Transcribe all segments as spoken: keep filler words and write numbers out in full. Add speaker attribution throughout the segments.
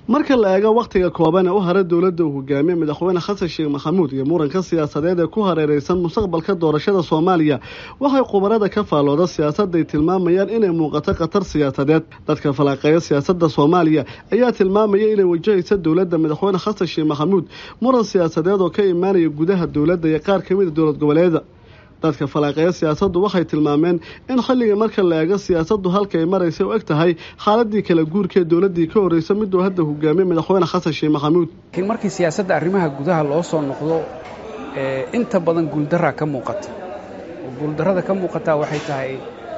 Speaker 1: marka la eego waqtiga kooban ee u haray dowladda uu hogaamiye madaxweyne xasan sheekh maxamuud iyo muranka siyaasadeed ee ku hareereysan mustaqbalka doorashada Soomaaliya waxay qubarada ka faalooda siyaasadda ay tilmaamayaan inay muuqato khatar siyaasadeed dadka falaqeeya siyaasadda Soomaaliya ayaa tilmaamaya inay wajahayso dowladda madaxweyne xasan sheekh maxamuud muran siyaasadeed oo ka imaanaya gudaha dowladda iyo qaar kamid ah dowlad goboleedyada dadka falaqeeya siyaasaddu waxay tilmaameen in xilliga marka la eego siyaasaddu halka ay marayso u eg tahay xaaladii kala guurka ee dowladii ka horeysay mid uu hadda hogaamiye madaxweyne xasan sheekh maxamuud
Speaker 2: laakiin markii siyaasadda arrimaha gudaha loo soo noqdo ee inta badan guuldarra ka muuqata oo guuldarrada ka muuqata waxay tahay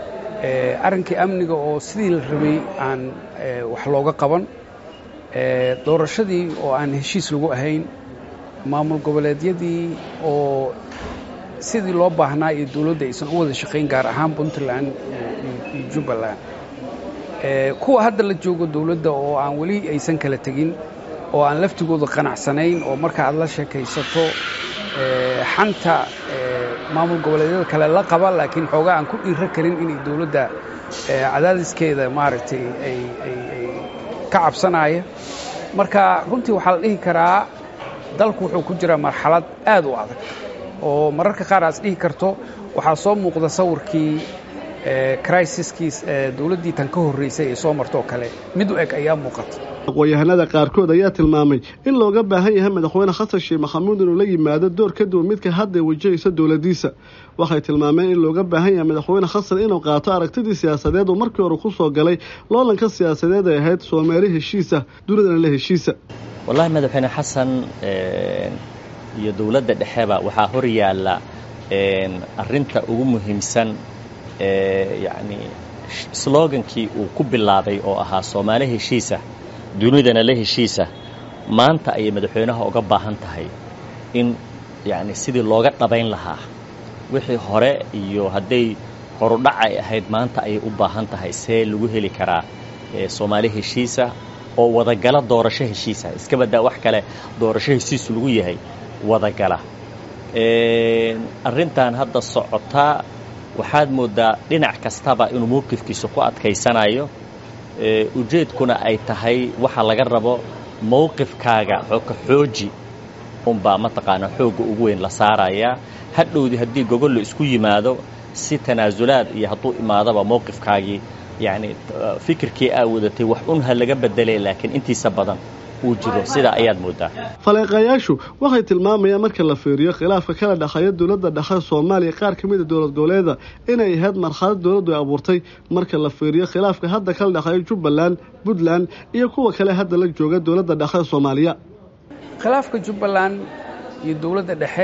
Speaker 2: ee arrinkii amniga oo sidii la rabay aan wax looga qaban ee doorashadii oo aan heshiis lagu ahayn maamul goboleedyadii oo sidii loo baahnaa iyo dawladda aysan u wada shaqayn gaar ahaan Puntland iyo Jubbaland ee kuwa hadda la joogo dawladda oo aan wali aysan kala tagin oo aan laftigooda qanacsanayn oo marka aad la sheekaysato ee xanta maamul goboleedyada kale la qaba laakiin xoogaa aan ku dhiira karin in dawladda cadaadiskeeda maaragtay ay ay ka cabsanaya marka runtii waxa la dhihi karaa dalku wuxuu ku jiraa marxalad aad u adag oo mararka qaar aad dhihi karto waxa soo muuqda sawirkii ee crisis-kiis ee dawladdii tan ka horeysay ee soo martoo kale mid u eg ayaa muuqata
Speaker 1: aqoonyahanada qaarkood ayaa tilmaamay in looga baahan yahay madaxweyne xasan sheekh maxamuud inuu la yimaado door ka duwan midka hadda wajahaysa dawladdiisa waxay tilmaameen in looga baahan yahay madaxweyne xasan inuu qaato aragtidii siyaasadeed oo markii hore ku soo galay loolanka siyaasadeed ay ahayd Soomaali heshiisa dunidana la heshiisa
Speaker 3: wallahi madaxweyne xasan ee iyo dawladda dhexeba waxa hor yaala een arinta ugu muhiimsan ee yaani slogankii uu ku bilaabay oo ahaa Soomaali heshiisa dunidana la heshiisa maanta ay madaxweynaha uga baahan tahay in yaani sidii looga dhabayn lahaa wixii hore iyo haday horudhac ay ahayd maanta ay u baahan tahay see lagu heli karaa ee Soomaali heshiisa oo wada gala doorasho heshiisa iska badaa wax kale doorasho heshiis lagu yahay wada gala ee arintan hadda socota waxaad moodaa dhinac kastaba inuu mowqifkiisa ku adkaysanayo ee ujeedkuna ay tahay waxa laga rabo mowqifkaaga xooga xooji umba ma taqaana xooga ugu weyn la saaraya hadhowdi hadii gogol la isku yimaado si tanaasulaad iyo haduu imaadaba mowqifkaagii yaani fikirkii aawadatay wax un ha laga bedelay laakiin intiisa badan uu jiro sida ayaad moodaa
Speaker 1: falaqayaashu waxay tilmaamayaan marka la fiiriyo khilaafka kala dhaxaya dawladda dhexe Soomaaliya qaar kamid ah dowlad goboleedyada inay ahayd marxalad dawladdu ay abuurtay marka la fiiriyo khilaafka hadda kala dhaxaya Jubbaland Puntland iyo kuwa kale hadda la jooga dawladda dhexe Soomaaliya
Speaker 2: khilaafka Jubbaland iyo dawladda dhexe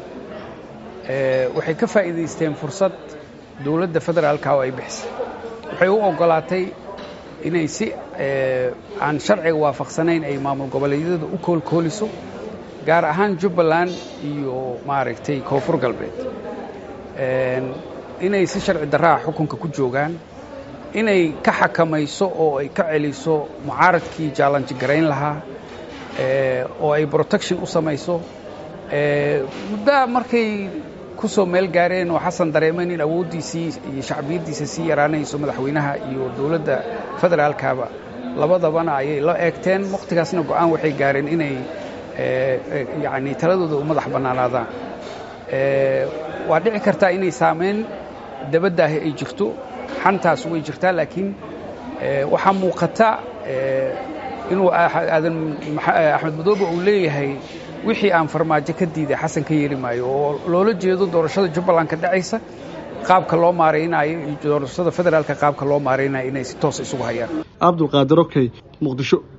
Speaker 2: ee waxay ka faa'iideysteen fursad dawladda federaalka oo ay bixisay waxay u ogolaatay inay si aan sharciga waafaqsanayn ay maamul goboleedyada u koolkooliso gaar ahaan Jubbaland iyo maaragtay Koonfur Galbeed een inay si sharci darraa xukunka ku joogaan inay ka xakamayso oo ay ka celiso mucaaradkii challenge gareyn lahaa ee oo ay protection u samayso ee muddo markay ku soo meel gaareen oo Xasan dareemay in awoodiisii iyo shacbiyadiisa si yaraanayso madaxweynaha iyo dawladda federaalkaaba labadabana ay la eegteen waqtigaasna go'aan waxay gaareen inay ee yaani taladooda u madax banaanaadaan ee waa dhici kartaa inay saameyn dabadda ay jirto xantaas way jirtaa laakiin ee waxa muuqata ee inuu aadan Axmed Madoobe uu leeyahay wixii aan farmaajo ka diiday Xasan ka yeeri maayo oo loola jeedo doorashada Jubbaland ka dhacaysa qaabka loo maareynayo doorashada federaalka qaabka loo maareynayo inay si toos isugu hayaan
Speaker 1: Abdul Qaadir Okay Muqdisho.